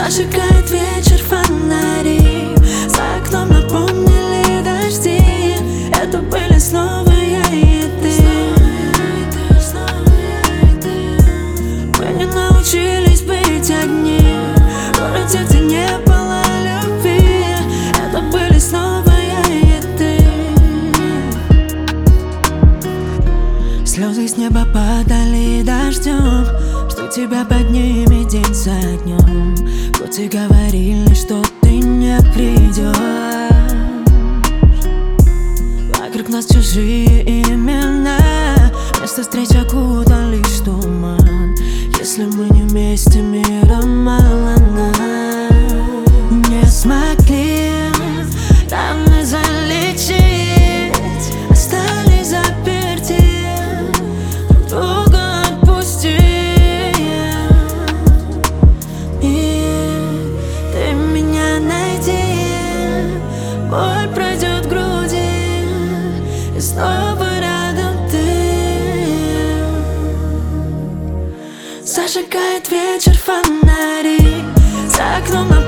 Зажигает вечер фонари, за окном напомнили дожди. Это были снова я и ты. Мы не научились быть одни в городе, где не было любви. Это были снова я и ты. Слезы с неба падали дождем, что тебя поднимет день за днем. Хоть и говорили, что ты не придешь. Вокруг нас чужие имена, место встреч окутан лишь туман. Если мы не вместе, мира мало нам. Не смогли раны залечить, остались заперти, друг друга отпусти. И ты меня найди, боль пройдет в груди, и снова рядом ты. Зажигает вечер фонари, за окном